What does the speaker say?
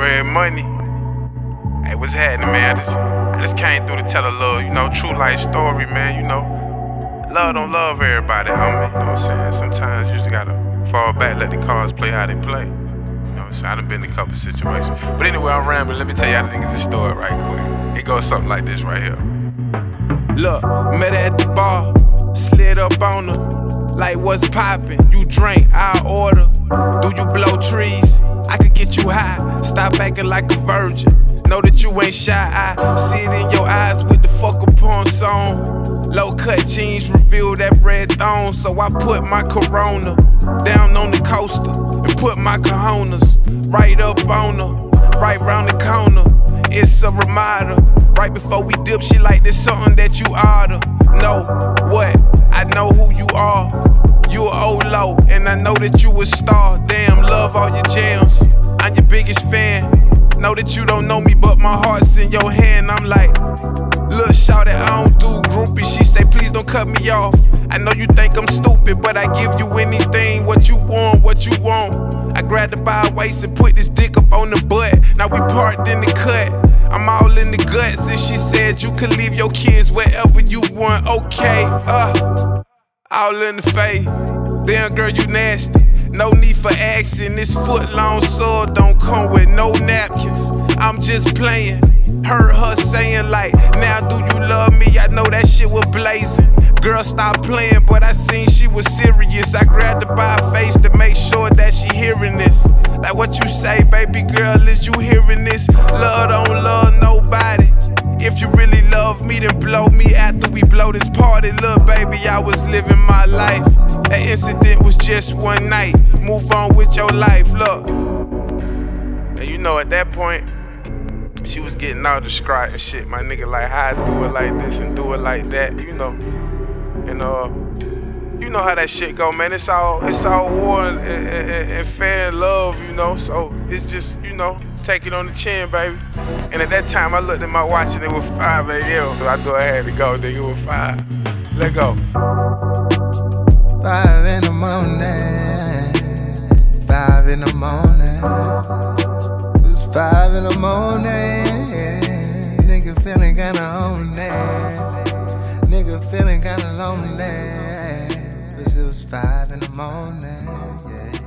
Red Money. Hey, what's happening, man? I just came through to tell a little, true life story, man. Love don't love everybody, homie. You know what I'm saying? Sometimes you just gotta fall back, let the cards play how they play. You know what I'm saying? I done been in a couple situations. But anyway, I'm rambling. Let me tell y'all the niggas this story right quick. It goes something like this right here. Look, met her at the bar, slid up on her. Like, what's poppin'? You drink, I'll order. Do you blow trees? I could get you high. Stop acting like a virgin. Know that you ain't shy. I see it in your eyes with the fuck upon song. Low cut jeans reveal that red thong. So I put my Corona down on the coaster and put my cojones right up on her, right round the corner. It's a reminder. Right before we dip, she like this something that you oughta know. What? I know who you are. You a old low, and I know that you a star. Damn, love all your jams. I'm your biggest fan. Know that you don't know me, but my heart's in your hand. I'm like, look, shawty, I don't do groupies. She say, please don't cut me off. I know you think I'm stupid, but I give you anything. What you want, what you want. I grabbed her by her waist and put this dick up on the butt. Now we parked in the cut. I'm all in the guts, and she said you could leave your kids wherever you want. Okay, all in the face. Damn, girl, you nasty. No need for action. This foot-long sword don't come with no napkins. I'm just playing. Heard her saying like, now do you love me? I know that shit was blazing. Girl, stop playing, but I seen she was serious. I grabbed her by her face to make sure that she hearing this. Like, what you say, baby girl, is you hearing this? Love don't love nobody. If you really love me, then blow me after we blow this party. Look, baby, I was living my life. That incident was just one night. Move on with your life, look. And at that point, she was getting all distraught and shit. My nigga, like, how I do it like this and do it like that, And you know how that shit go, man. It's all war and fair love, So it's just, take it on the chin, baby. And at that time, I looked at my watch and it was 5 a.m. So I knew I had to go, nigga. It was 5. Let go. 5 in the morning. 5 in the morning. It was 5 in the morning. Nigga feeling kinda lonely. Nigga feeling kinda lonely. Cause it was 5 in the morning. Yeah.